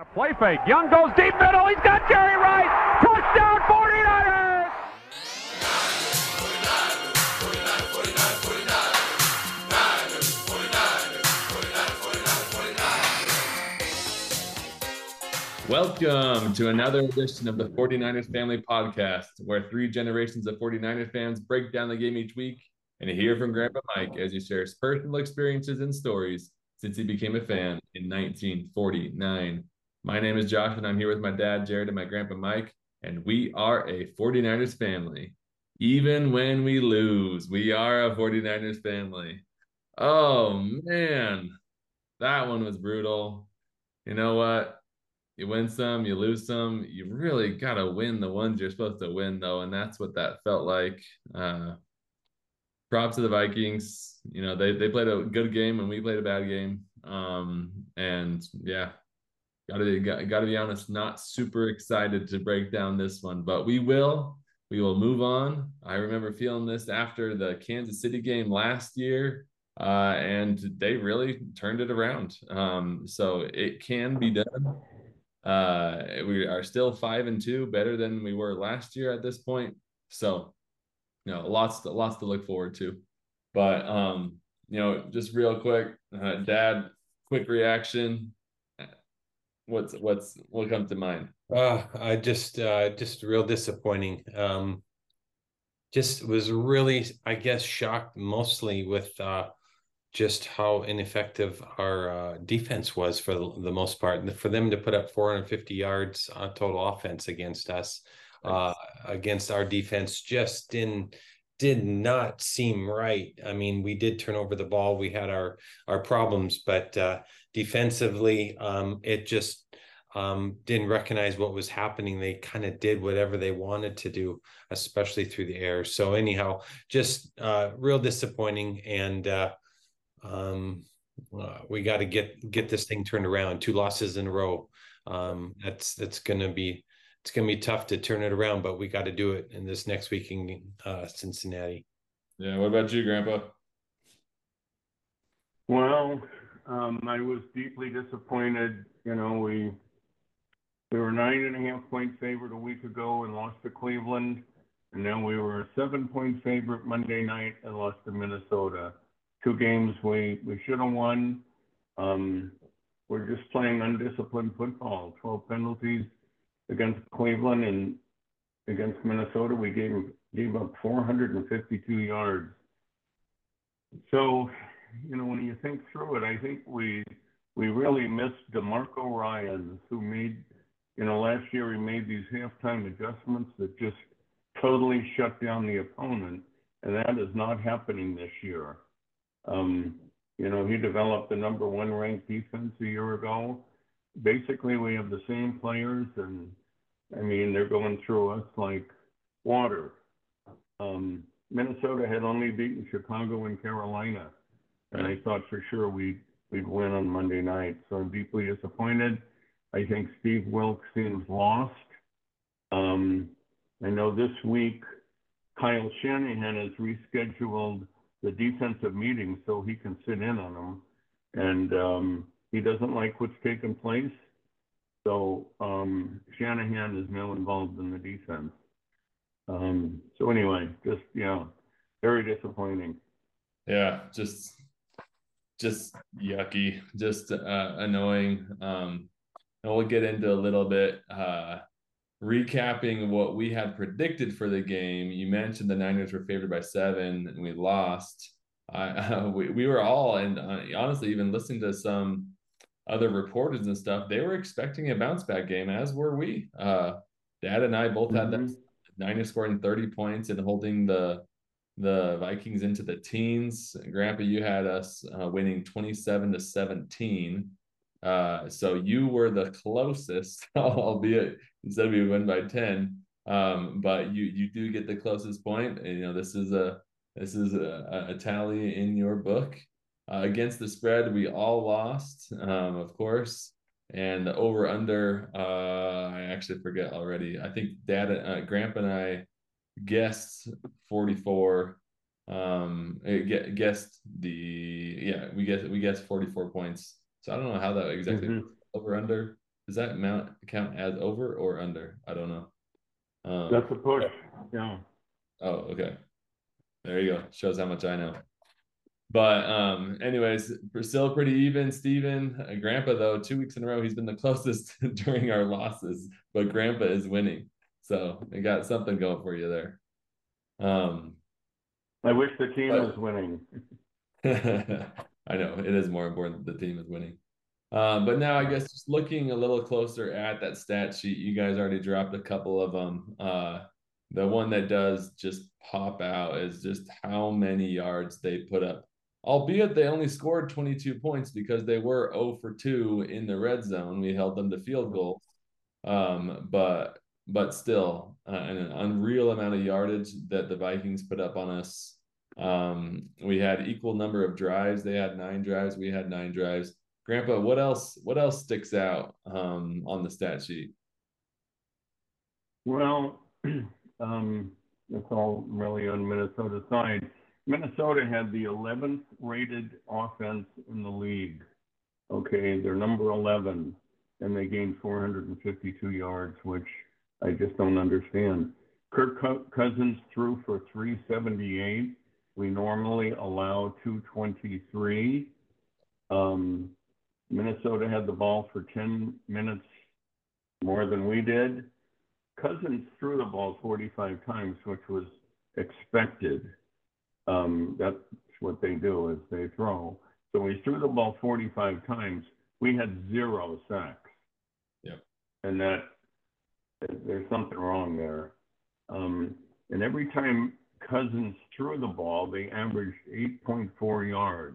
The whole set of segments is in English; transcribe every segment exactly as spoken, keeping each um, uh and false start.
Play fake. Young goes deep middle. He's got Jerry Rice. Touchdown, forty-niners! Welcome to another edition of the forty-niners Family Podcast, where three generations of forty-niners fans break down the game each week and hear from Grandpa Mike as he shares personal experiences and stories since he became a fan in nineteen forty-nine. My name is Josh, and I'm here with my dad, Jared, and my grandpa, Mike, and we are a forty-niners family. Even when we lose, we are a forty-niners family. Oh, man, that one was brutal. You know what? You win some, you lose some. You really got to win the ones you're supposed to win, though, and that's what that felt like. Uh, props to the Vikings. You know, they, they played a good game and we played a bad game. Um, and, yeah. Gotta, got, gotta be honest, not super excited to break down this one, but we will. We will move on. I remember feeling this after the Kansas City game last year, uh, and they really turned it around. Um, so it can be done. Uh, we are still five and two, better than we were last year at this point. So, you know, lots, to, lots to look forward to. But um, you know, just real quick, uh, Dad, quick reaction. What's what's what comes to mind? Uh, I just uh, just real disappointing. Um, just was really, I guess, shocked mostly with uh, just how ineffective our uh, defense was for the, the most part. And for them to put up four hundred fifty yards on total offense against us, uh, against our defense, just didn't did not seem right. I mean, we did turn over the ball. We had our our problems, but uh, defensively, um, it just um, didn't recognize what was happening. They kind of did whatever they wanted to do, especially through the air. So anyhow, just uh, real disappointing. And uh, um, uh, we got to get get this thing turned around. Two losses in a row. Um, that's that's going to be it's going to be tough to turn it around, but we got to do it in this next week in uh, Cincinnati. Yeah. What about you, Grandpa? Well, um, I was deeply disappointed. You know, we we were nine and a half point favorite a week ago and lost to Cleveland, and now we were a seven point favorite Monday night and lost to Minnesota. Two games we we should have won. Um, we're just playing undisciplined football. twelve penalties against Cleveland, and against Minnesota we gave gave up four hundred fifty-two yards. So, you know, when you think through it, I think we we really missed DeMarco Ryans, who made, you know, last year he made these halftime adjustments that just totally shut down the opponent, and that is not happening this year. Um, you know, he developed the number one ranked defense a year ago. Basically, we have the same players, and I mean, they're going through us like water. Um, Minnesota had only beaten Chicago and Carolina, and I thought for sure we'd, we'd win on Monday night. So I'm deeply disappointed. I think Steve Wilks seems lost. Um, I know this week Kyle Shanahan has rescheduled the defensive meeting so he can sit in on them, and um, he doesn't like what's taken place. So um, Shanahan is now involved in the defense. Um, so anyway, just, yeah, very disappointing. Yeah, just just yucky, just uh, annoying. Um, and we'll get into a little bit uh, recapping what we had predicted for the game. You mentioned the Niners were favored by seven, and we lost. Uh, we we were all, and uh, honestly, even listening to some other reporters and stuff, they were expecting a bounce back game, as were we. Uh, Dad and I both had Mm-hmm. that Niners scoring thirty points and holding the the Vikings into the teens. Grandpa, you had us uh, winning twenty-seven to seventeen. Uh, so you were the closest, albeit you said we win by ten. Um, but you you do get the closest point. And, you know, this is a this is a, a tally in your book. Uh, against the spread, we all lost, um, of course. And the over under, uh, I actually forget already. I think Dad, uh, Grandpa, and I guessed forty-four. Um, it guessed the yeah, we guessed we guessed forty-four points. So I don't know how that exactly Mm-hmm. over under. does that amount count as over or under? I don't know. Um, That's a push. Yeah. Oh, okay. There you go. Shows how much I know. But um, anyways, we're still pretty even. Steven, uh, Grandpa, though, two weeks in a row, he's been the closest during our losses, but Grandpa is winning. So they got something going for you there. Um, I wish the team but, was winning. I know it is more important that the team is winning. Um, but now I guess just looking a little closer at that stat sheet, you guys already dropped a couple of them. Uh, the one that does just pop out is just how many yards they put up, albeit they only scored twenty-two points because they were zero for two in the red zone. We held them to field goals. Um, but but still, uh, an unreal amount of yardage that the Vikings put up on us. Um, we had equal number of drives. They had nine drives. We had nine drives. Grandpa, what else? What else sticks out um, on the stat sheet? Well, um, it's all really on Minnesota's side. Minnesota had the eleventh rated offense in the league. Okay, they're number eleven, and they gained four hundred fifty-two yards, which I just don't understand. Kirk Cousins threw for three seventy-eight. We normally allow two twenty-three. Um, Minnesota had the ball for ten minutes more than we did. Cousins threw the ball forty-five times, which was expected. Um, that's what they do, is they throw. So we threw the ball forty-five times. We had zero sacks. Yeah. And that, there's something wrong there. Um, and every time Cousins threw the ball, they averaged eight point four yards.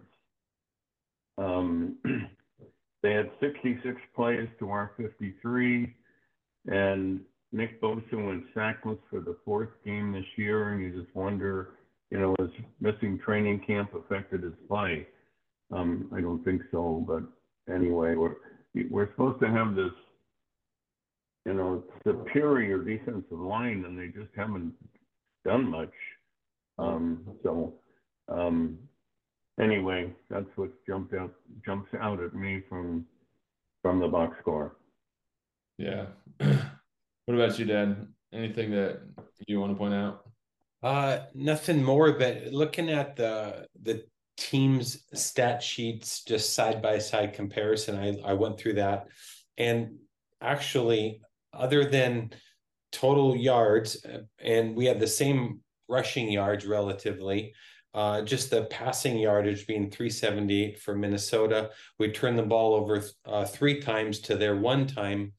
Um, they had sixty-six plays to our fifty-three, and Nick Bosa went sackless for the fourth game this year, and you just wonder, you know, has missing training camp affected his play? Um, I don't think so, but anyway, we're we're supposed to have this, you know, superior defensive line, and they just haven't done much. Um, so, um, anyway, that's what jumped out jumps out at me from from the box score. Yeah. What about you, Dad? Anything that you want to point out? Uh, nothing more, but looking at the the team's stat sheets, just side by side comparison, I I went through that, and actually, other than total yards, and we had the same rushing yards relatively. Uh, just the passing yardage being three seventy-eight for Minnesota. We turned the ball over uh, three times to their one time.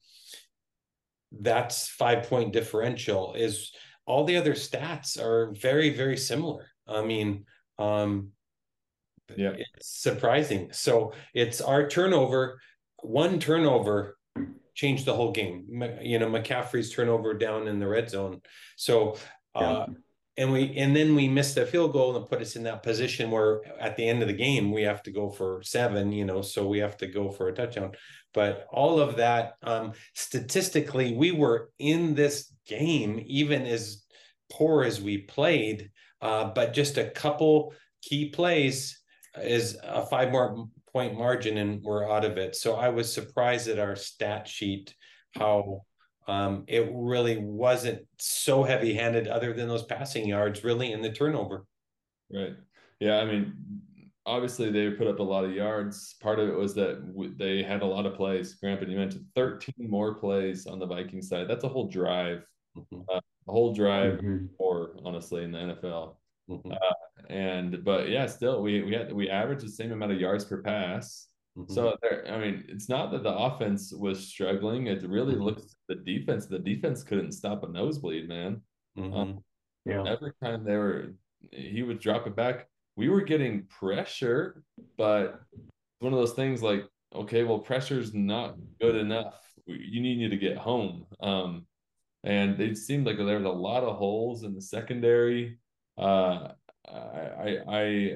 That's five point differential. Is all the other stats are very, very similar. I mean, um, Yeah, it's surprising. So it's our turnover, one turnover changed the whole game. You know, McCaffrey's turnover down in the red zone. So, uh, yeah. and we, and then we missed a field goal and put us in that position where at the end of the game, we have to go for seven, you know, so we have to go for a touchdown. But all of that, um, statistically, we were in this game, even as poor as we played, uh, but just a couple key plays is a five more point margin and we're out of it. So I was surprised at our stat sheet, how um, it really wasn't so heavy handed other than those passing yards really in the turnover. Right. Yeah. I mean, obviously they put up a lot of yards. Part of it was that w- they had a lot of plays. Grandpa, you mentioned thirteen more plays on the Viking side. That's a whole drive, mm-hmm. uh, a whole drive mm-hmm. more, honestly, in the N F L. Mm-hmm. Uh, and but yeah, still we we had we averaged the same amount of yards per pass. Mm-hmm. So there, I mean, it's not that the offense was struggling. It really mm-hmm. looks at the defense. The defense couldn't stop a nosebleed, man. Mm-hmm. Um, yeah. Every time they were, he would drop it back. We were getting pressure, but one of those things like, okay, well, pressure's not good enough. You need to get home. Um, and it seemed like there was a lot of holes in the secondary. Uh, I, I,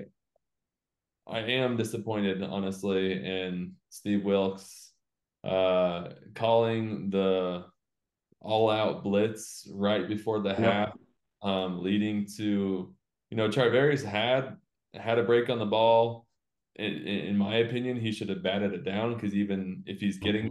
I am disappointed, honestly, in Steve Wilks uh, calling the all-out blitz right before the yep. half, um, leading to, you know, Charvarius had had a break on the ball. In, in my opinion, he should have batted it down because even if he's getting mm-hmm. that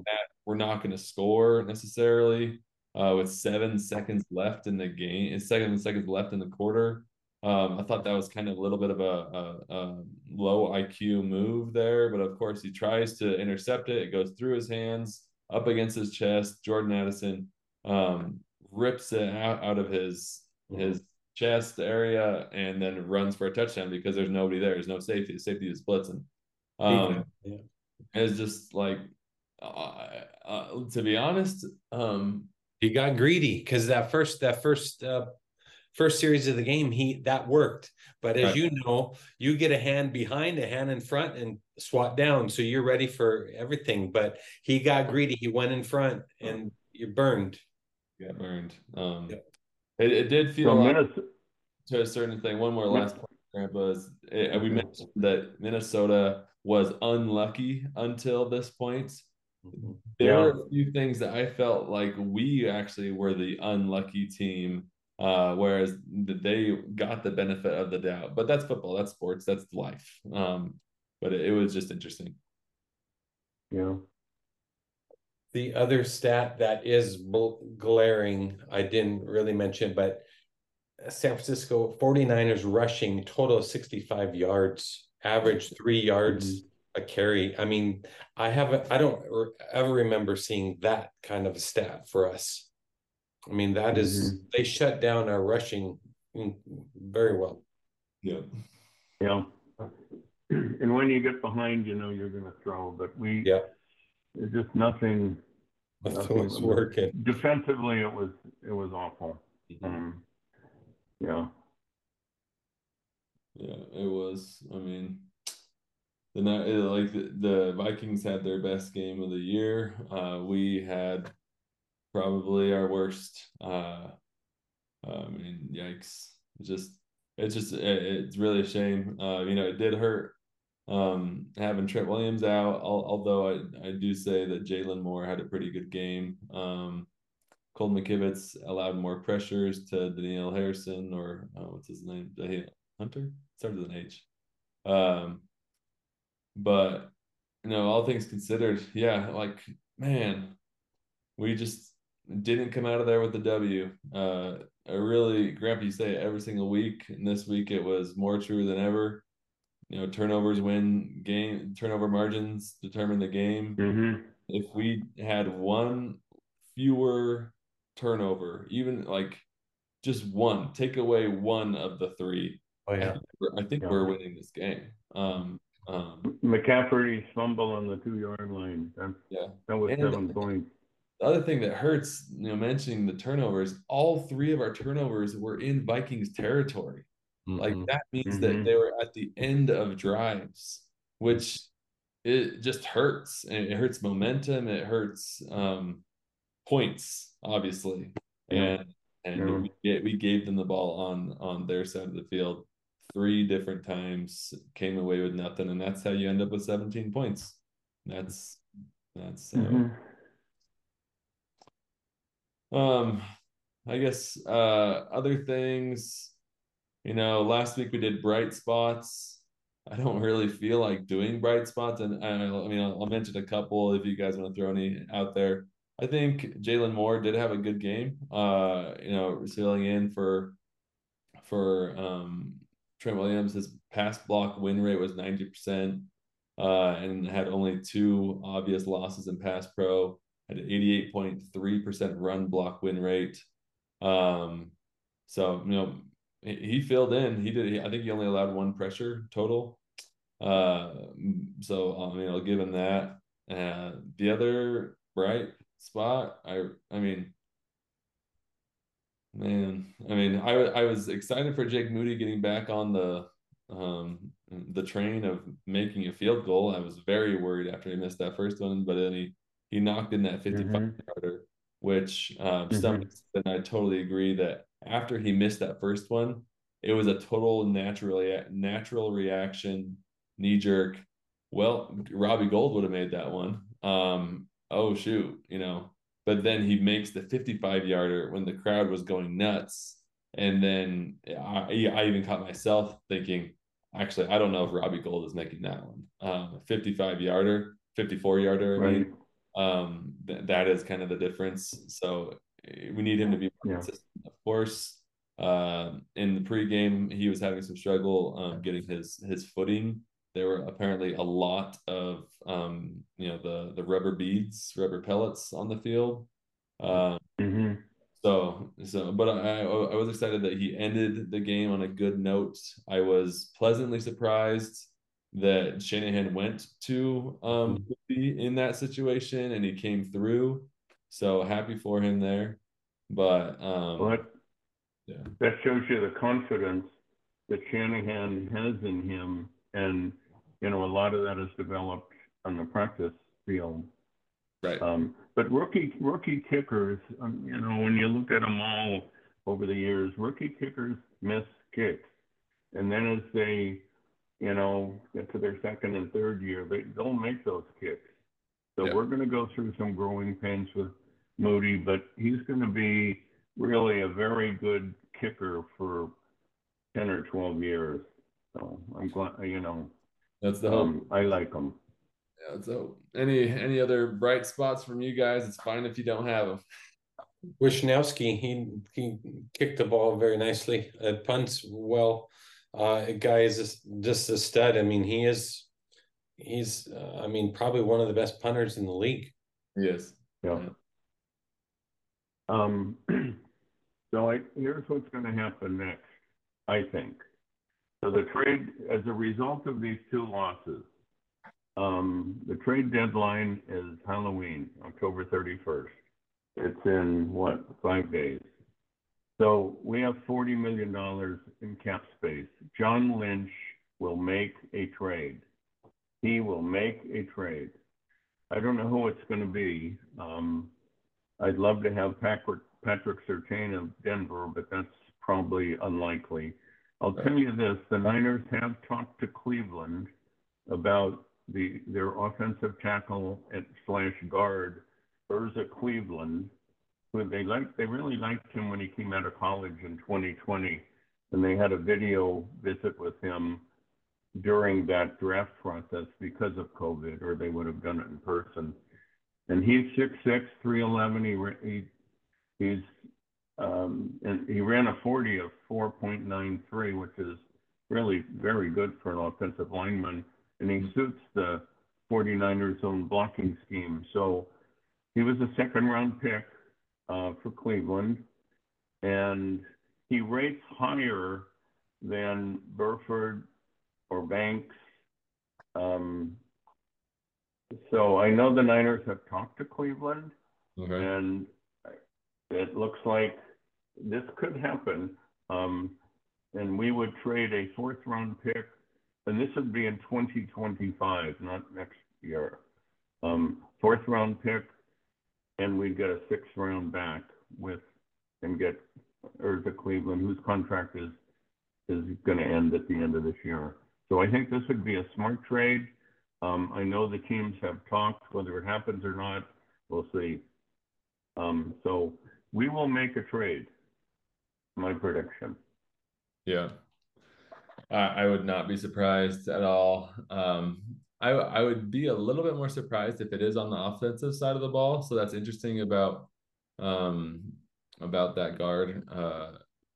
we're not going to score necessarily uh, with seven seconds left in the game, seven seconds left in the quarter. Um, I thought that was kind of a little bit of a, a, a low I Q move there, but of course he tries to intercept it. It goes through his hands, up against his chest. Jordan Addison um, rips it out, out of his his chest area and then runs for a touchdown because there's nobody there. There's no safety. The safety is blitzing. Um, yeah. It's just like, uh, uh, to be honest, um, he got greedy because that first that first uh, first series of the game, he that worked. But as right. you know, you get a hand behind, a hand in front, and swat down, so you're ready for everything. But he got greedy. He went in front, and you burned. Got burned. Um, yeah. it, it did feel like, to a certain thing. One more last point, Grandpa, is it, we mentioned that Minnesota was unlucky until this point. There yeah. were a few things that I felt like we actually were the unlucky team, uh, whereas they got the benefit of the doubt. But that's football, that's sports, that's life. Um, but it, it was just interesting. Yeah. The other stat that is glaring, I didn't really mention, but San Francisco forty-niners rushing total of sixty-five yards, average three yards mm-hmm. a carry. I mean, I haven't, I don't ever remember seeing that kind of a stat for us. I mean, that mm-hmm. is, they shut down our rushing very well. Yeah. Yeah. And when you get behind, you know, you're going to throw, but we, yeah, it's just nothing. Nothing was working. Defensively, it was, it was awful. Mm-hmm. Um, Yeah. Yeah, it was. I mean, the night like the, the Vikings had their best game of the year. Uh, we had probably our worst. Uh, I mean, yikes! Just it's just it, it's really a shame. Uh, you know, it did hurt um, having Trent Williams out. Although I I do say that Jalen Moore had a pretty good game. Um, Colton McKivitz allowed more pressures to Danielle Harrison, or uh, what's his name? Hunter? Started with an H. Um, but, you know, all things considered, yeah, like, man, we just didn't come out of there with the W. Uh, I really, Grandpa, you say it every single week, and this week it was more true than ever. You know, turnovers win game, turnover margins determine the game. Mm-hmm. If we had one fewer turnover, even like just one, take away one of the three. Oh yeah, I think yeah. we're winning this game. Um, um, McCaffrey's fumble on the two yard line. That's, yeah, that was and seven points. The other thing that hurts, you know, mentioning the turnovers, all three of our turnovers were in Vikings territory. Mm-hmm. Like that means mm-hmm. that they were at the end of drives, which it just hurts, and it hurts momentum. It hurts um, points, obviously, yeah. and and yeah. we, get, we gave them the ball on on their side of the field three different times, came away with nothing, and that's how you end up with seventeen points. That's that's uh, mm-hmm. um, I guess uh, other things. You know, last week we did bright spots. I don't really feel like doing bright spots, and I, I mean, I'll, I'll mention a couple if you guys want to throw any out there. I think Jalen Moore did have a good game. Uh, you know, filling in for for um, Trent Williams. His pass block win rate was ninety percent, uh, and had only two obvious losses in pass pro. Had an eighty-eight point three percent run block win rate. Um, so you know. He filled in. He did. I think he only allowed one pressure total. Uh, so I mean, I'll give him that. Uh, the other bright spot, I I mean, man, I mean, I I was excited for Jake Moody getting back on the um the train of making a field goal. I was very worried after he missed that first one, but then he he knocked in that fifty-five mm-hmm. yarder, which um, mm-hmm. some and I totally agree that. After he missed that first one, it was a total natural, natural reaction, knee jerk. Well, Robbie Gould would have made that one. Um, oh, shoot, you know. But then he makes the fifty-five yarder when the crowd was going nuts. And then I, I even caught myself thinking, actually, I don't know if Robbie Gould is making that one. Um, fifty-five yarder, fifty-four yarder, I mean. Um, th- that is kind of the difference. So we need him to be more Yeah. consistent. Of course, uh, in the pregame, he was having some struggle um, getting his his footing. There were apparently a lot of um, you know the the rubber beads, rubber pellets on the field. Um, Mm-hmm. so so, but I I was excited that he ended the game on a good note. I was pleasantly surprised that Shanahan went to um Goofy in that situation and he came through. So happy for him there. But Well, um that, yeah, that shows you the confidence that Shanahan has in him. And, you know, a lot of that is developed on the practice field. right. Um, but rookie rookie kickers, um, you know, when you look at them all over the years, rookie kickers miss kicks. And then as they, you know, get to their second and third year, they don't make those kicks. So Yeah. we're going to go through some growing pains with Moody, but he's going to be really a very good kicker for ten or twelve years. So I'm glad, you know, That's the hope. um, I like him. Yeah, so any any other bright spots from you guys? It's fine if you don't have them. Wisniewski, he he kicked the ball very nicely. Uh, punts well. Uh, guy is just, just a stud. I mean, he is. He's. Uh, I mean, probably one of the best punters in the league. Yes. Yeah. Yeah. Um, so I, here's what's going to happen next, I think. So the trade, as a result of these two losses, um, the trade deadline is Halloween, October thirty-first. It's in what, five days. So we have forty million dollars in cap space. John Lynch will make a trade. He will make a trade. I don't know who it's going to be. Um, I'd love to have Patrick, Patrick Surtain of Denver, but that's probably unlikely. I'll tell you this, the Niners have talked to Cleveland about the their offensive tackle at slash guard, Urza Cleveland, who they liked, they really liked him when he came out of college in twenty twenty, and they had a video visit with him during that draft process because of COVID, or they would have done it in person. And he's six six, three eleven. He, he he's um, and he ran a forty of four point nine three, which is really very good for an offensive lineman. And he suits the 49ers' own blocking scheme. So he was a second round pick uh, for Cleveland, and he rates higher than Burford or Banks. Um, so I know the Niners have talked to Cleveland, Okay. and it looks like this could happen. Um, and we would trade a fourth round pick, and this would be in twenty twenty-five, not next year. Um, fourth round pick, and we'd get a sixth round back with, and get Urza Cleveland, whose contract is is going to end at the end of this year. So I think this would be a smart trade. Um, I know the teams have talked. Whether it happens or not, we'll see. Um, so we will make a trade. My prediction. Yeah. I, I would not be surprised at all. Um, I I would be a little bit more surprised if it is on the offensive side of the ball. So that's interesting about um about that guard. Uh,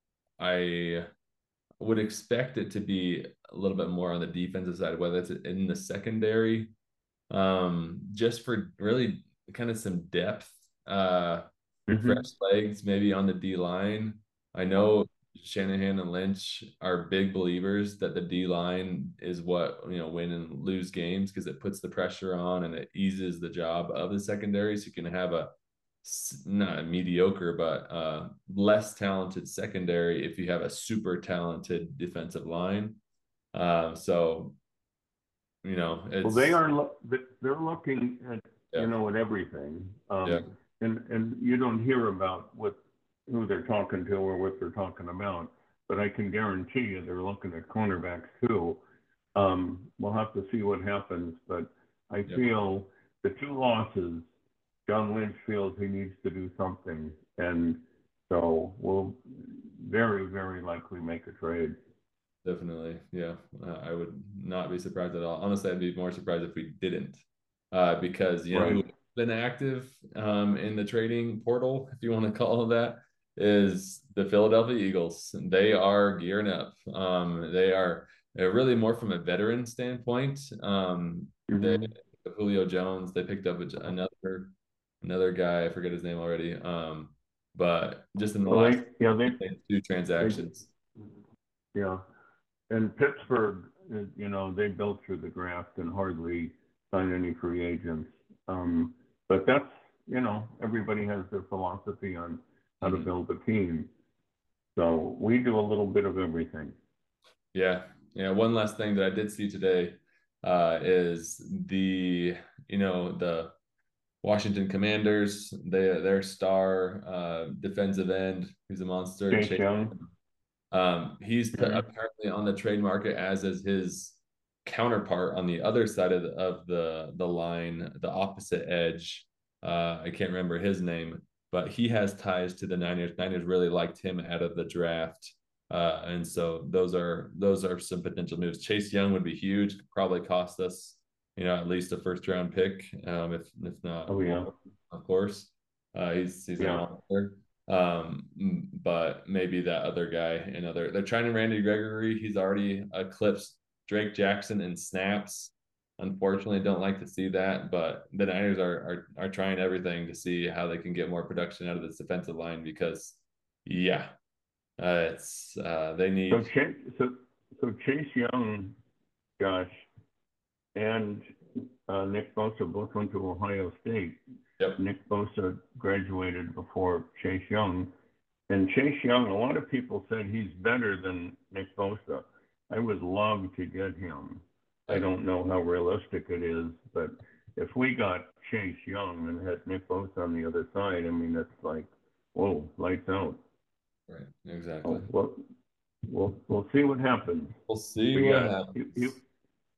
I would expect it to be a little bit more on the defensive side, whether it's in the secondary, um, just for really kind of some depth, uh, Mm-hmm. fresh legs maybe on the D line. I know Shanahan and Lynch are big believers that the D line is what, you know, win and lose games because it puts the pressure on and it eases the job of the secondary. So you can have a not a mediocre, but uh, less talented secondary if you have a super talented defensive line. Uh, so, you know, it's Well, they are. Lo- they're looking at yeah. you know at everything, um, Yeah. and and you don't hear about what who they're talking to or what they're talking about. But I can guarantee you they're looking at cornerbacks too. Um, we'll have to see what happens, but I Yep. feel the two losses, John Lynch feels he needs to do something, and so we'll very, very likely make a trade. Definitely. Yeah. Uh, I would not be surprised at all. Honestly, I'd be more surprised if we didn't, uh, because, you know, Right. who, been active um, in the trading portal, if you want to call it that, is the Philadelphia Eagles. They are gearing up. Um, they are they're really more from a veteran standpoint. Um, Mhm. they Julio Jones. They picked up another another guy. I forget his name already. Um, but just in the Well, last they, yeah, they, two they, transactions. yeah. And Pittsburgh, uh, you know, they built through the draft and hardly signed any free agents. Um, but that's, you know, everybody has their philosophy on how to Mhm. build a team. So we do a little bit of everything. Yeah. Yeah. One last thing that I did see today uh, is the, you know, the Washington Commanders, they, their star uh, defensive end, who's a monster. Chase Chase, Young. um, he's p- Mhm. apparently on the trade market, as is his counterpart on the other side of the, of the, the line, the opposite edge. Uh, I can't remember his name, but he has ties to the Niners. Niners really liked him out of the draft. Uh, and so those are those are some potential moves. Chase Young would be huge, could probably cost us, you know, at least a first round pick, um, if if not Oh, yeah. more, of course. Uh, he's he's a Yeah. monster. Um, but maybe that other guy, another. They're trying to Randy Gregory. He's already eclipsed Drake Jackson in snaps. Unfortunately, don't like to see that, but the Niners are are are trying everything to see how they can get more production out of this defensive line because, yeah, uh, it's uh, they So need. Chase, so, so Chase Young, Josh, and uh, Nick Bosa both went to Ohio State. Yep. Nick Bosa graduated before Chase Young. And Chase Young, a lot of people said he's better than Nick Bosa. I would love to get him. I Yep. don't know how realistic it is, but if we got Chase Young and had Nick Bosa on the other side, I mean, it's like, whoa, lights out. Right. Exactly. Oh, well, we'll we'll see what happens. We'll see But what yeah, he, he, happens.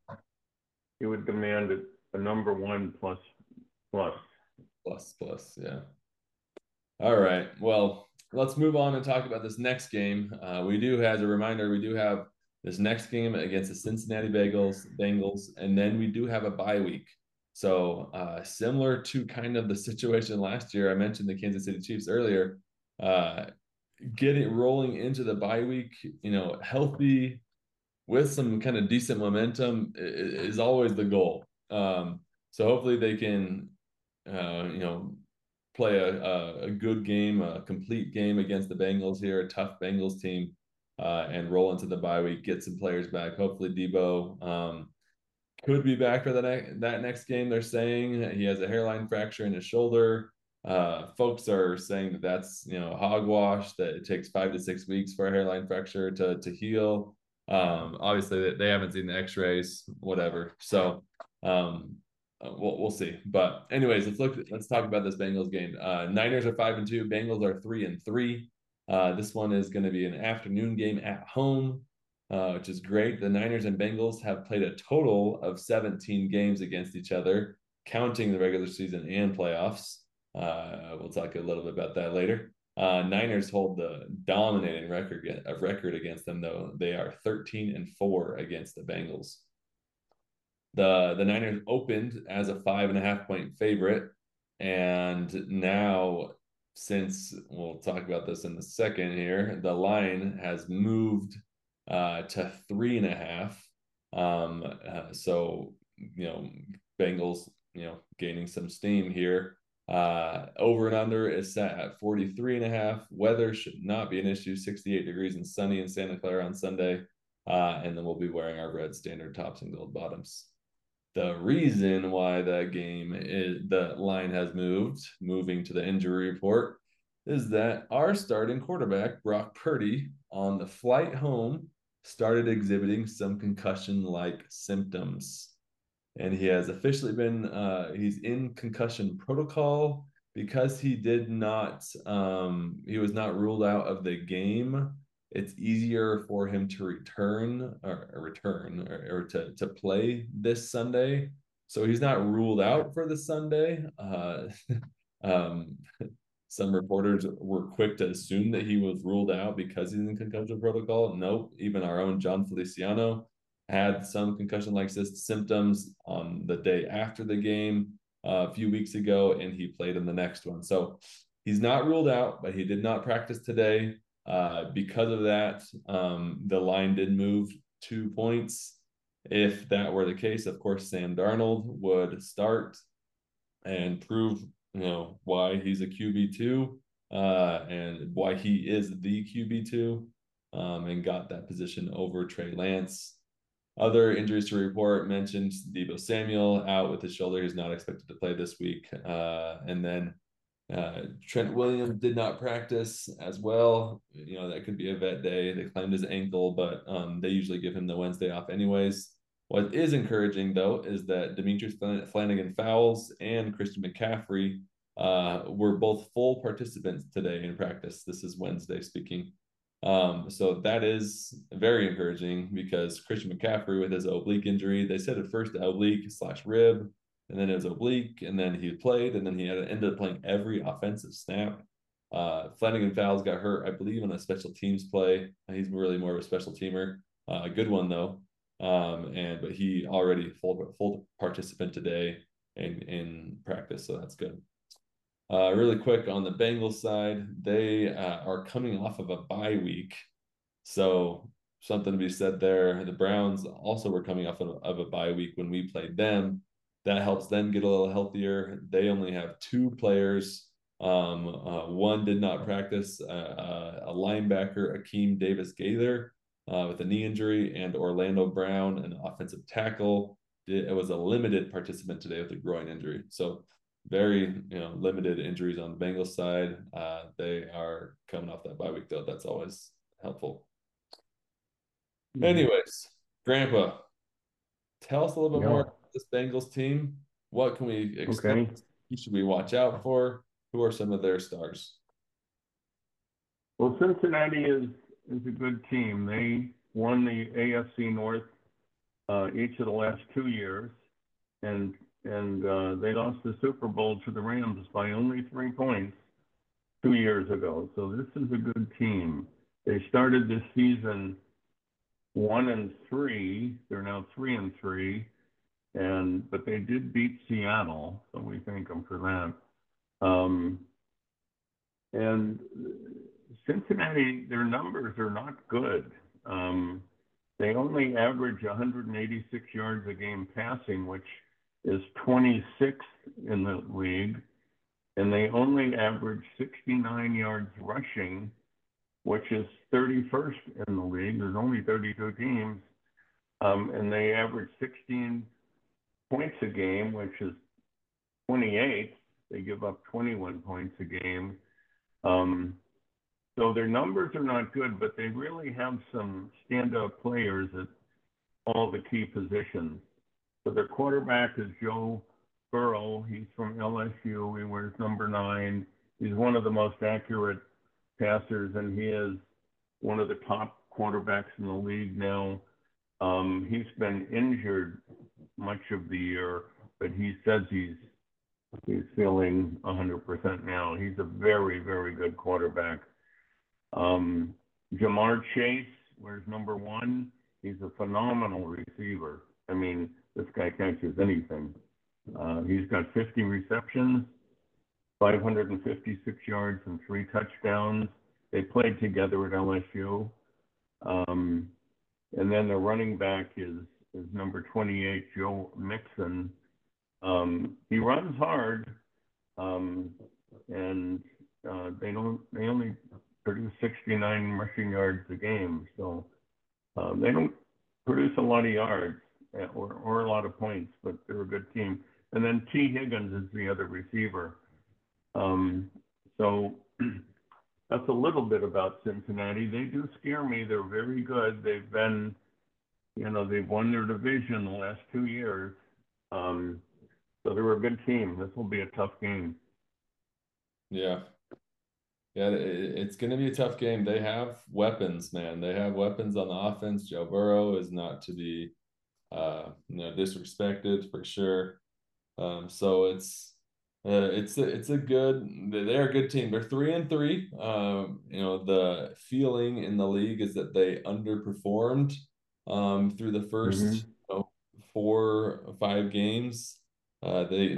he would demand a, a number one plus plus. Plus, plus, yeah. All right. Well, let's move on and talk about this next game. Uh, we do, as a reminder, we do have this next game against the Cincinnati Bengals, Bengals, and then we do have a bye week. So uh, similar to kind of the situation last year, I mentioned the Kansas City Chiefs earlier. Uh, getting rolling into the bye week, you know, healthy with some kind of decent momentum is, is always the goal. Um, so hopefully they can, uh, you know, play a, a, a good game, a complete game against the Bengals here, a tough Bengals team, uh, and roll into the bye week, get some players back. Hopefully Debo um, could be back for the ne- that next game. They're saying he has a hairline fracture in his shoulder. Uh, folks are saying that that's, you know, hogwash, that it takes five to six weeks for a hairline fracture to, to heal. Um, obviously they haven't seen the x-rays, whatever. So, um, uh, we'll, we'll see. But anyways, let's look, let's talk about this Bengals game. Uh, Niners are five and two, Bengals are three and three. Uh, this one is going to be an afternoon game at home, uh, which is great. The Niners and Bengals have played a total of seventeen games against each other, counting the regular season and playoffs. Uh, we'll talk a little bit about that later. Uh, Niners hold the dominating record of record against them, though. They are thirteen and four against the Bengals. The the Niners opened as a five and a half point favorite, and now, since we'll talk about this in a second here, the line has moved uh, to three and a half. Um, uh, so you know, Bengals, you know, gaining some steam here. Uh, over and under is set at forty-three and a half. Weather should not be an issue. sixty-eight degrees and sunny in Santa Clara on Sunday. Uh, and then we'll be wearing our red standard tops and gold bottoms. The reason why that game is the line has moved, moving to the injury report, is that our starting quarterback, Brock Purdy, on the flight home, started exhibiting some concussion-like symptoms. And he has officially been, uh, he's in concussion protocol because he did not, um, he was not ruled out of the game. It's easier for him to return or, or return or, or to, to play this Sunday. So he's not ruled out for the Sunday. Uh, um, some reporters were quick to assume that he was ruled out because he's in concussion protocol. Nope. Even our own John Feliciano had some concussion-like symptoms on the day after the game. uh, a few weeks ago, and he played in the next one. So he's not ruled out, but he did not practice today. Uh, because of that, um, the line did move two points. If that were the case, of course, Sam Darnold would start and prove, you know, why he's a Q B two uh, and why he is the Q B two, um, and got that position over Trey Lance. Other injuries to report mentioned Deebo Samuel out with his shoulder. He's not expected to play this week. Uh, and then uh, Trent Williams did not practice as well. You know, that could be a vet day. They claimed his ankle, but um, they usually give him the Wednesday off anyways. What is encouraging, though, is that Demetrius Flannigan-Fowles and Christian McCaffrey uh, were both full participants today in practice. This is Wednesday speaking. Um, so that is very encouraging because Christian McCaffrey with his oblique injury, they said at first oblique slash rib, and then it was oblique, and then he played, and then he had ended up playing every offensive snap. Uh, Flannigan-Fowles got hurt, I believe, on a special teams play. He's really more of a special teamer. Uh, a good one, though. Um, and but he already full full participant today in in practice, so that's good. Uh, really quick on the Bengals side, they uh, are coming off of a bye week, so something to be said there. The Browns also were coming off of, of a bye week when we played them. That helps them get a little healthier. They only have two players. Um, uh, one did not practice, uh, uh, a linebacker, Akeem Davis-Gaither, Uh, with a knee injury, and Orlando Brown, an offensive tackle. It was a limited participant today with a groin injury. So very, you know, limited injuries on the Bengals side. Uh, they are coming off that bye week, though. That's always helpful. Mm-hmm. Anyways, Grandpa, tell us a little bit yeah. more about this Bengals team. What can we expect? Okay. Who should we watch out for? Who are some of their stars? Well, Cincinnati is is a good team. They won the A F C North uh, each of the last two years, and and uh, they lost the Super Bowl to the Rams by only three points two years ago. So this is a good team. They started this season one and three. They're now three and three, and but they did beat Seattle, so we thank them for that. Um, and Cincinnati, their numbers are not good. Um, they only average one hundred eighty-six yards a game passing, which is twenty-sixth in the league. And they only average sixty-nine yards rushing, which is thirty-first in the league. There's only thirty-two teams. Um, and they average sixteen points a game, which is twenty-eighth. They give up twenty-one points a game. Um, So their numbers are not good, but they really have some standout players at all the key positions. So their quarterback is Joe Burrow. He's from L S U. He wears number nine. He's one of the most accurate passers, and he is one of the top quarterbacks in the league now. Um, he's been injured much of the year, but he says he's he's feeling one hundred percent now. He's a very, very good quarterback. Um, Jamar Chase, where's number one? He's a phenomenal receiver. I mean, this guy catches anything. Uh, he's got fifty receptions, five hundred fifty-six yards, and three touchdowns. They played together at L S U. Um, and then the running back is, is number twenty-eight, Joe Mixon. Um, he runs hard, um, and uh, they don't. They only produce sixty-nine rushing yards a game, so um, they don't produce a lot of yards or, or a lot of points, but they're a good team. And then T. Higgins is the other receiver. Um, so that's a little bit about Cincinnati. They do scare me. They're very good. They've been, you know, they've won their division the last two years. Um, so they're a good team. This will be a tough game. Yeah. Yeah, it's going to be a tough game. They have weapons, man. They have weapons on the offense. Joe Burrow is not to be, uh, you know, disrespected for sure. Um, so it's uh, it's a, it's a good. They're a good team. They're three and three. Um, you know, the feeling in the league is that they underperformed um, through the first mm-hmm. you know, four or five games. Uh, they yep. Their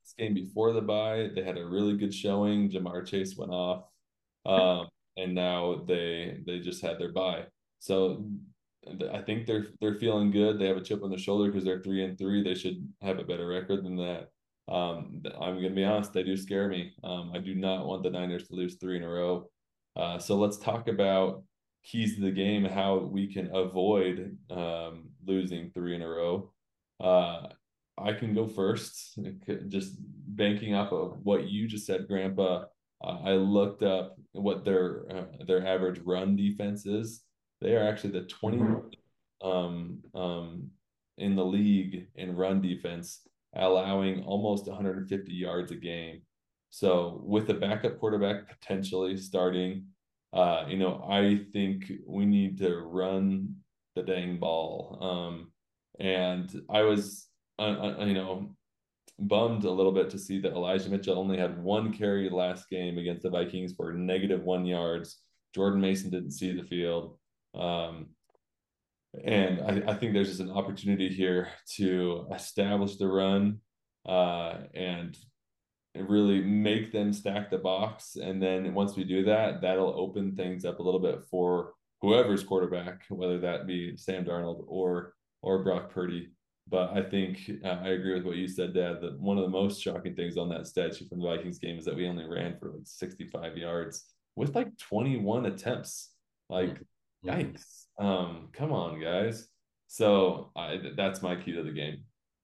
this game before the bye. They had a really good showing. Jamar Chase went off, um, and now they they just had their bye. So I think they're they're feeling good. They have a chip on their shoulder because they're three and three. They should have a better record than that. Um, I'm gonna be honest, they do scare me. Um, I do not want the Niners to lose three in a row. Uh, so let's talk about keys to the game, how we can avoid um, losing three in a row. Uh, I can go first, just banking off of what you just said, Grandpa. Uh, I looked up what their uh, their average run defense is. They are actually the twentieth um, um, in the league in run defense, allowing almost one hundred fifty yards a game. So with a backup quarterback potentially starting, uh, you know, I think we need to run the dang ball. Um, and I was, uh, uh, you know, bummed a little bit to see that Elijah Mitchell only had one carry last game against the Vikings for negative one yards. Jordan Mason didn't see the field. Um, and I, I think there's just an opportunity here to establish the run uh, and really make them stack the box. And then once we do that, that'll open things up a little bit for whoever's quarterback, whether that be Sam Darnold or or Brock Purdy. But I think uh, I agree with what you said, Dad, that one of the most shocking things on that stat sheet from the Vikings game is that we only ran for like sixty-five yards with like twenty-one attempts. Like, mm-hmm. Yikes. Um, come on, guys. So I, that's my key to the game.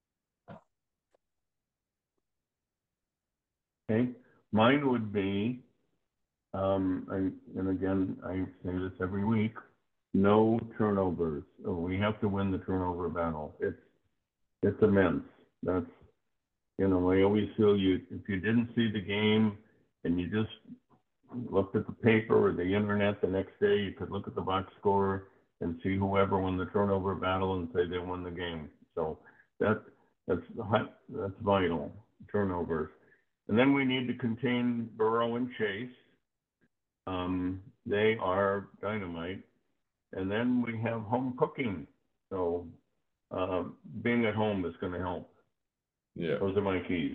Okay. Mine would be, um, I, and again, I say this every week, no turnovers. We have to win the turnover battle. It's it's immense. That's, you know, I always feel you, if you didn't see the game and you just looked at the paper or the internet the next day, you could look at the box score and see whoever won the turnover battle and say they won the game. So that, that's, that's vital, turnovers. And then we need to contain Burrow and Chase. Um, they are dynamite. And then we have home cooking. So uh, being at home is going to help. Yeah. Those are my keys.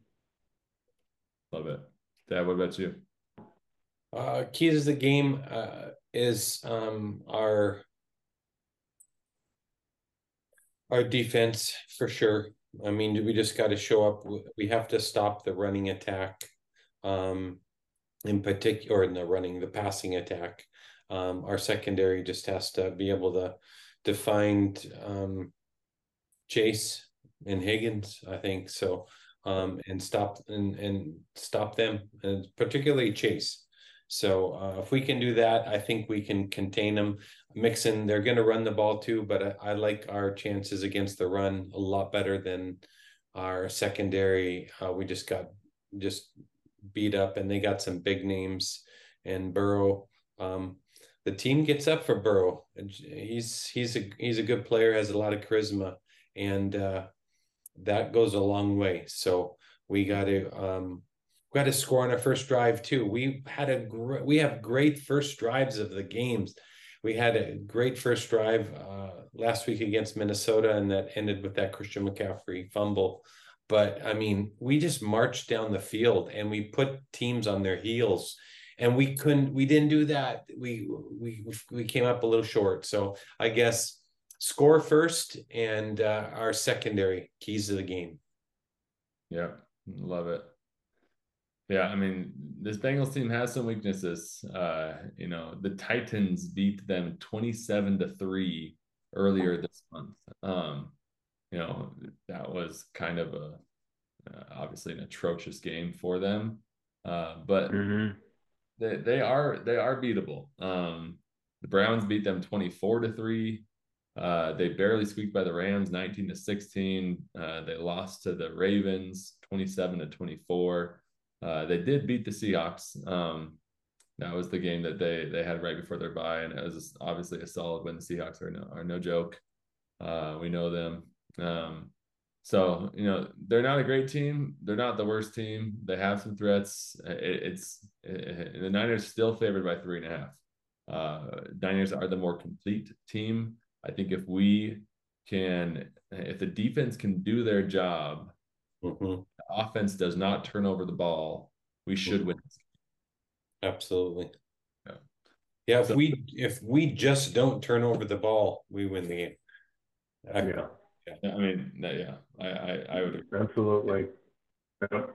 Love it. Dad, what about you? Uh, keys to the game uh, is um, our our defense for sure. I mean, we just got to show up. We have to stop the running attack, um, in particular, or in the running, the passing attack. Um, our secondary just has to be able to to find um, Chase and Higgins, I think so, um, and stop and and stop them, and particularly Chase. So uh, if we can do that, I think we can contain them. Mixon, they're going to run the ball too, but I, I like our chances against the run a lot better than our secondary. Uh, we just got just beat up, and they got some big names. And Burrow, um, the team gets up for Burrow. He's he's a he's a good player, has a lot of charisma, and uh, that goes a long way. So we got to. Um, We got to score on our first drive too. We had a gr- we have great first drives of the games. We had a great first drive uh, last week against Minnesota, and that ended with that Christian McCaffrey fumble. But I mean, we just marched down the field and we put teams on their heels, and we couldn't. We didn't do that. We we we came up a little short. So I guess score first and uh, our secondary keys to the game. Yeah, love it. Yeah, I mean, this Bengals team has some weaknesses. Uh, you know, the Titans beat them twenty-seven to three earlier this month. Um, you know, that was kind of a uh, obviously an atrocious game for them. Uh, but mm-hmm. they they are they are beatable. Um, the Browns beat them twenty-four to three. Uh, they barely squeaked by the Rams nineteen to sixteen. Uh, they lost to the Ravens twenty-seven to twenty-four. Uh, they did beat the Seahawks. Um, that was the game that they they had right before their bye, and it was obviously a solid win. The Seahawks are no are no joke. Uh, we know them. Um, so you know they're not a great team. They're not the worst team. They have some threats. It, it's it, the Niners still favored by three and a half. Uh, Niners are the more complete team. I think if we can, if the defense can do their job, Mm-hmm. The offense does not turn over the ball, we should win. Absolutely. Yeah. Yeah, if So, we if we just don't turn over the ball, we win the game. I, Yeah, yeah, I mean, no, yeah, I, I, I would agree. absolutely. Yep.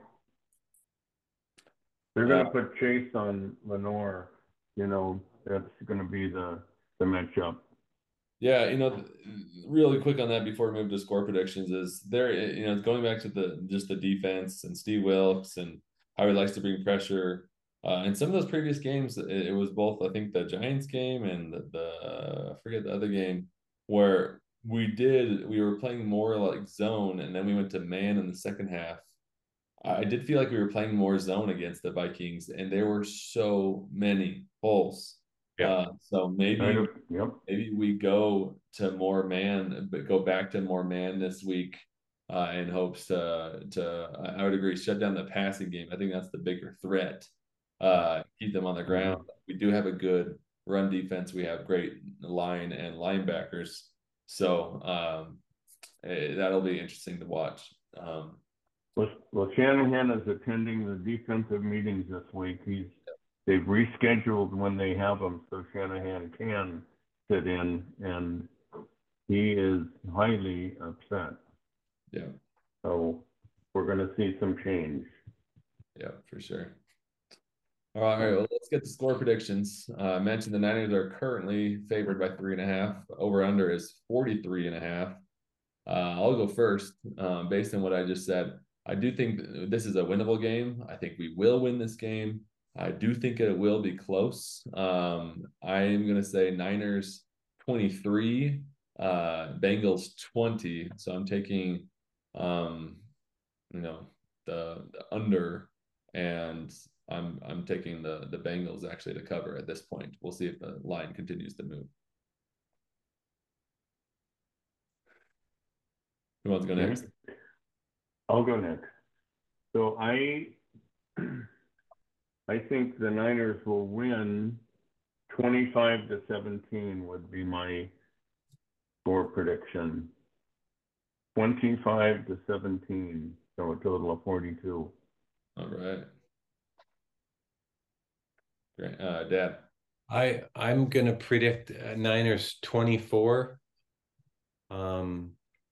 They're Uh, gonna put Chase on Lenore, you know, that's gonna be the, the matchup. Yeah, you know, really quick on that before we move to score predictions is there, you know, going back to the just the defense and Steve Wilkes and how he likes to bring pressure. Uh, in some of those previous games, it, it was both, I think, the Giants game and the, the uh, I forget the other game where we did, we were playing more like zone and then we went to man in the second half. I did feel like we were playing more zone against the Vikings and there were so many holes. Yeah. Uh, so maybe Right. Yep. maybe we go to more man, but go back to more man this week uh, in hopes to to I would agree shut down the passing game. I think that's the bigger threat. Uh, keep them on the ground. Mhm. We do have a good run defense. We have great line and linebackers, so um, eh, that'll be interesting to watch. Um, Well, well, Shanahan is attending the defensive meetings this week. He's they've rescheduled when they have them so Shanahan can sit in, and he is highly upset. yeah, So we're going to see some change. yeah, for sure. All right, well, let's get the score predictions. Uh, I mentioned the Niners are currently favored by three and a half. Over under is forty-three and a half. Uh, I'll go first. Um, based on what I just said, I do think this is a winnable game. I think we will win this game. I do think it will be close. Um, I am going to say Niners twenty-three, uh, Bengals twenty. So I'm taking, um, you know, the, the under, and I'm I'm taking the the Bengals actually to cover at this point. We'll see if the line continues to move. Who wants to go Okay. next? I'll go next. So I I think the Niners will win twenty-five to seventeen would be my score prediction. twenty-five to seventeen, so a total of forty-two. All right. Great. Uh, Dad. I I'm gonna predict uh, Niners twenty-four, um,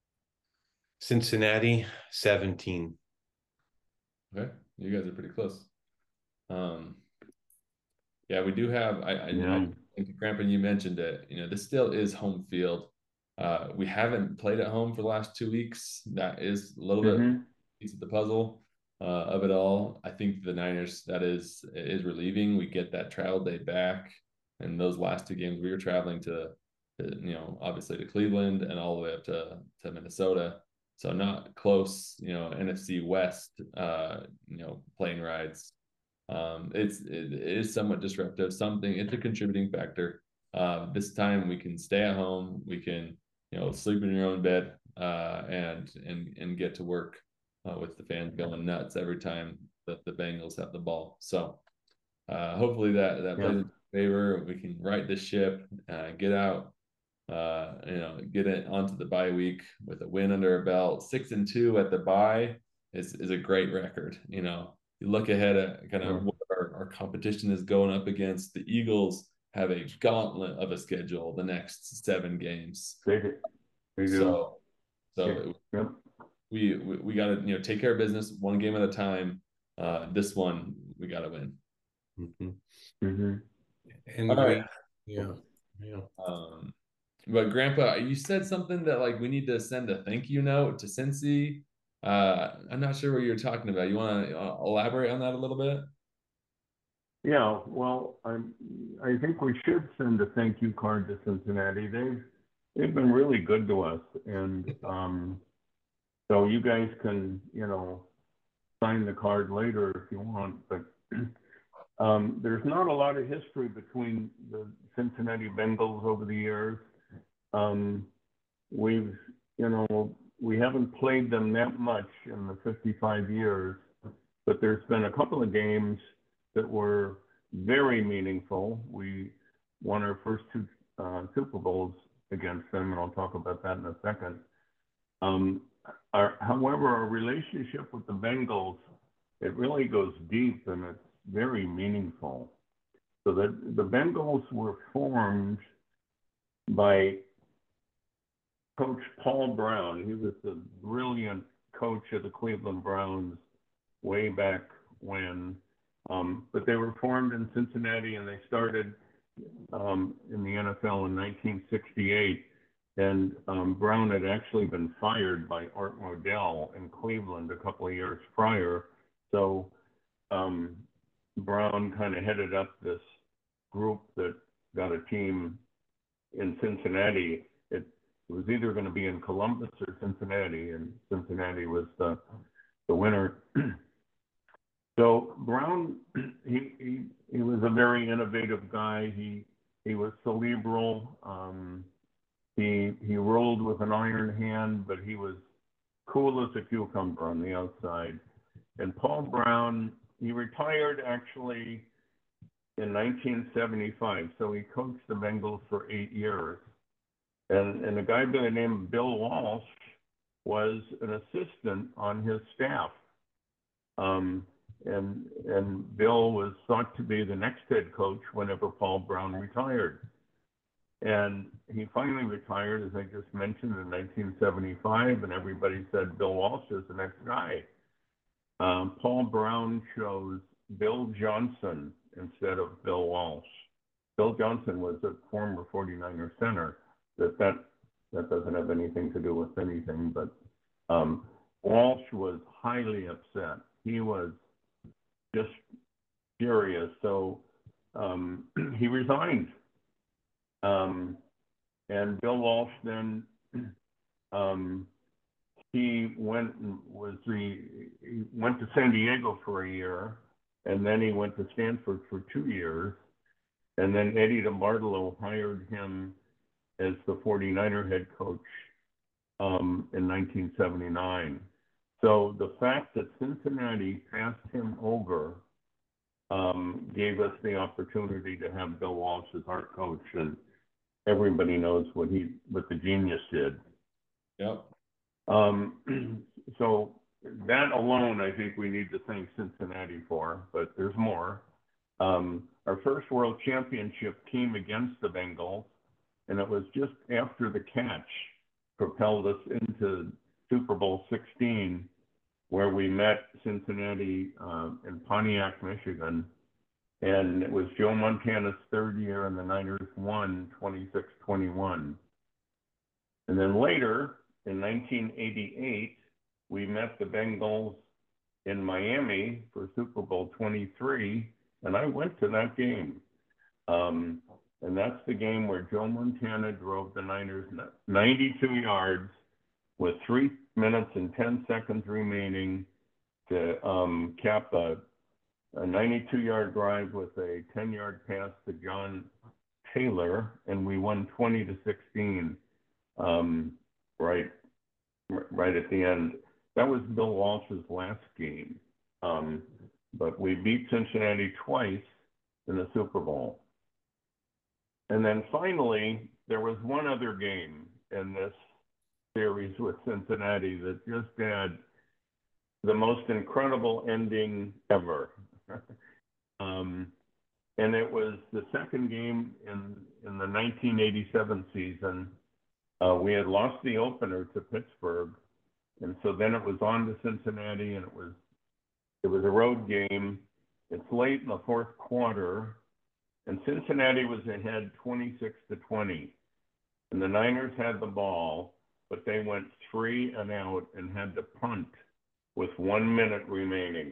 Cincinnati seventeen. Okay, you guys are pretty close. Um, yeah, we do have. I, I, Yeah. I think Grandpa, you mentioned it. You know, this still is home field. Uh, we haven't played at home for the last two weeks. That is a little bit Mm-hmm. piece of the puzzle uh, of it all. I think the Niners that is is relieving. We get that travel day back, and those last two games we were traveling to, to you know, obviously to Cleveland and all the way up to to Minnesota. So not close, you know, N F C West, uh, you know, plane rides. Um, it's it, it is somewhat disruptive. Something it's a contributing factor. Uh, this time we can stay at home. We can, you know, sleep in your own bed uh, and and and get to work uh, with the fans going nuts every time that the Bengals have the ball. So uh, hopefully that that Yeah. plays in favor. We can right the ship, uh, get out, uh, you know, get it onto the bye week with a win under our belt. Six and two at the bye is is a great record. You know, you look ahead at kind of Sure. what our, our competition is going up against. The Eagles have a gauntlet of a schedule the next seven games. They do. They do. So so Yep. we we, we got to you know take care of business one game at a time. Uh, this one we got to win. Mm-hmm. Mm-hmm. And All right. we, yeah, yeah. Um, but Grandpa, you said something that like we need to send a thank you note to Cincy. Uh, I'm not sure what you're talking about. You want to uh, elaborate on that a little bit? Yeah, well, I'm, I think we should send a thank you card to Cincinnati. They've they've been really good to us, and um, so you guys can, you know, sign the card later if you want. But um, there's not a lot of history between the Cincinnati Bengals over the years. Um, we've, you know, we haven't played them that much in the fifty-five years, but there's been a couple of games that were very meaningful. We won our first two uh, Super Bowls against them, and I'll talk about that in a second. Um, our, however, our relationship with the Bengals, it really goes deep and it's very meaningful. So the, the Bengals were formed by Coach Paul Brown. He was the brilliant coach of the Cleveland Browns way back when. Um, but they were formed in Cincinnati and they started um, in the N F L in nineteen sixty-eight. And um, Brown had actually been fired by Art Modell in Cleveland a couple of years prior. So um, Brown kind of headed up this group that got a team in Cincinnati. It was either going to be in Columbus or Cincinnati, and Cincinnati was the, the winner. So Brown, he, he he was a very innovative guy. He he was cerebral. Um, he he rolled with an iron hand, but he was cool as a cucumber on the outside. And Paul Brown, he retired actually in nineteen seventy-five. So he coached the Bengals for eight years. And and a guy by the name of Bill Walsh was an assistant on his staff. Um, and and Bill was thought to be the next head coach whenever Paul Brown retired. And he finally retired, as I just mentioned, in nineteen seventy-five, and everybody said Bill Walsh is the next guy. Um, Paul Brown chose Bill Johnson instead of Bill Walsh. Bill Johnson was a former forty-niner center. That that that doesn't have anything to do with anything, but um, Walsh was highly upset. He was just furious. So um, he resigned. Um, and Bill Walsh then, um, he went and was the, he went to San Diego for a year, and then he went to Stanford for two years. And then Eddie DeBartolo hired him as the forty-niner head coach um, in nineteen seventy-nine. So the fact that Cincinnati passed him over um, gave us the opportunity to have Bill Walsh as our coach, and everybody knows what he, what the genius did. Yep. Um, so that alone, I think we need to thank Cincinnati for, but there's more. Um, our first world championship came against the Bengals, and it was just after the catch propelled us into Super Bowl sixteen, where we met Cincinnati uh, in Pontiac, Michigan. And it was Joe Montana's third year, and the Niners won twenty-six twenty-one. And then later, in nineteen eighty-eight, we met the Bengals in Miami for Super Bowl twenty-three, and I went to that game. Um, and that's the game where Joe Montana drove the Niners ninety-two yards with three minutes and ten seconds remaining to um, cap a a ninety-two-yard drive with a ten-yard pass to John Taylor, and we won twenty to sixteen um, right, right at the end. That was Bill Walsh's last game, um, but we beat Cincinnati twice in the Super Bowl. And then finally, there was one other game in this series with Cincinnati that just had the most incredible ending ever. um, and it was the second game in, in the nineteen eighty-seven season. Uh, we had lost the opener to Pittsburgh, and so then it was on to Cincinnati, and it was it was a road game. It's late in the fourth quarter, and Cincinnati was ahead twenty-six to twenty, and the Niners had the ball, but they went three and out and had to punt with one minute remaining.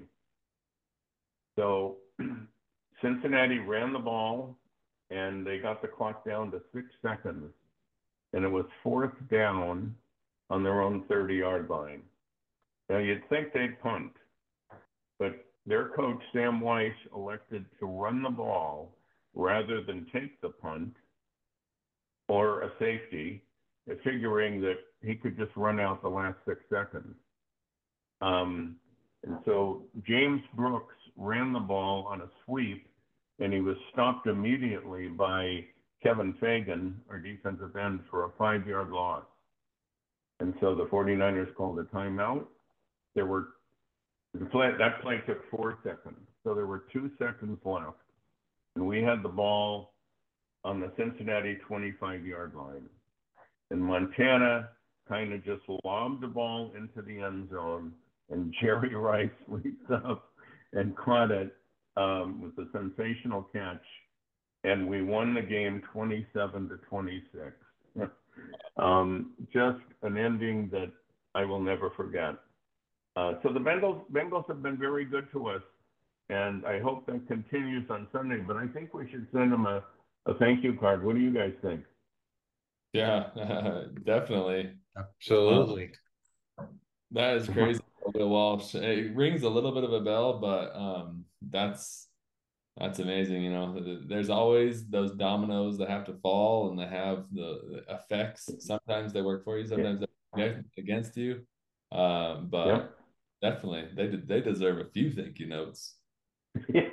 So Cincinnati ran the ball, and they got the clock down to six seconds, and it was fourth down on their own thirty-yard line. Now, you'd think they'd punt, but their coach, Sam Weiss, elected to run the ball rather than take the punt or a safety, figuring that he could just run out the last six seconds. Um, and so James Brooks ran the ball on a sweep, and he was stopped immediately by Kevin Fagan, our defensive end, for a five-yard loss. And so the 49ers called a timeout. There were, the play, that play took four seconds. So there were two seconds left. And we had the ball on the Cincinnati twenty-five yard line. And Montana kind of just lobbed the ball into the end zone, and Jerry Rice leaps up and caught it um, with a sensational catch, and we won the game twenty-seven to twenty-six. um, just an ending that I will never forget. Uh, so the Bengals, Bengals have been very good to us, and I hope that continues on Sunday. But I think we should send them a, a thank you card. What do you guys think? Yeah, definitely. Absolutely. Um, that is crazy. Bill Walsh. It rings a little bit of a bell, but um, that's that's amazing. You know, there's always those dominoes that have to fall and that have the effects. Sometimes they work for you, sometimes they work against you. Um, but Yep. definitely, they they deserve a few thank you notes. Yeah.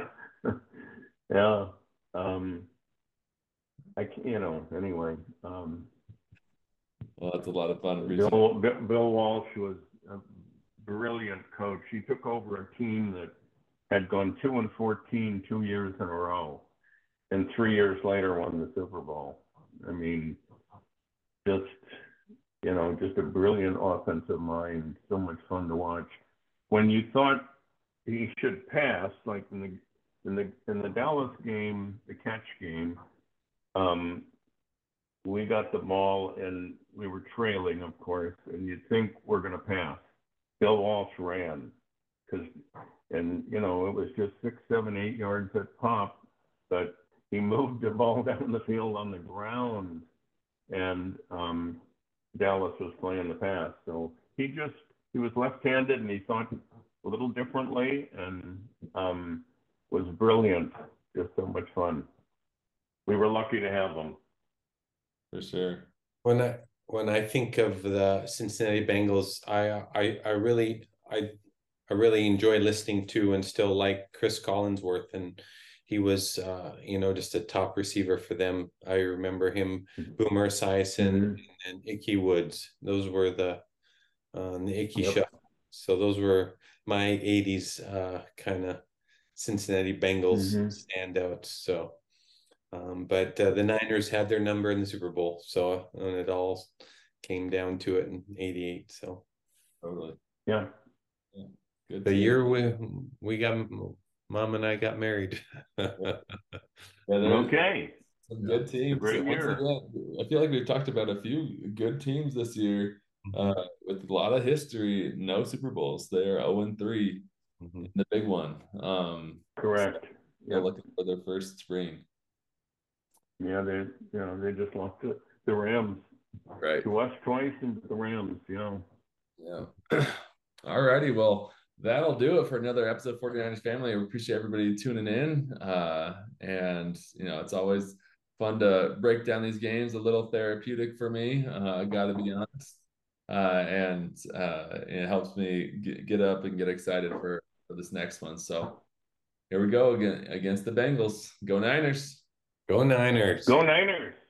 Yeah. Um, I can't, you know, anyway. Um, Well, that's a lot of fun. Bill, Bill Walsh was a brilliant coach. He took over a team that had gone two and fourteen two years in a row, and three years later won the Super Bowl. I mean, just, you know, just a brilliant offensive mind. So much fun to watch. When you thought he should pass, like in the in the in the Dallas game, the catch game, um, we got the ball and we were trailing, of course, and you'd think we're going to pass. Bill Walsh ran, because, and you know, it was just six, seven, eight yards at pop, but he moved the ball down the field on the ground, and um, Dallas was playing the pass. So he just, he was left-handed and he thought a little differently, and um, was brilliant. Just so much fun. We were lucky to have him. For sure. When I when I think of the Cincinnati Bengals, I I I really I I really enjoy listening to and still like Chris Collinsworth, and he was uh, you know, just a top receiver for them. I remember him, Boomer Esiason, mm-hmm. and Ickey Woods. Those were the uh, the Ickey Yep. Shuffle. So those were my eighties uh, kind of Cincinnati Bengals mm-hmm. standouts. So. Um, but uh, the Niners had their number in the Super Bowl, so and it all came down to it in eighty-eight. So, totally, yeah, yeah. Good. The year we we got Mom and I got married. yeah, okay, some good teams. Great Once year. again, I feel like we've talked about a few good teams this year, uh, with a lot of history. No Super Bowls. They're zero and three, mm-hmm. the big one. Um, Correct. So they're yep. looking for their first spring. Yeah, they, you know, they just lost it. The Rams, right? To us twice, and the Rams, you know. Yeah. All righty. Well, that'll do it for another episode of 49ers Family. We appreciate everybody tuning in. Uh, and you know, it's always fun to break down these games. A little therapeutic for me. Uh, I got to be honest. Uh, and uh, it helps me get, get up and get excited for, for this next one. So here we go again against the Bengals. Go Niners. Go Niners. Go Niners.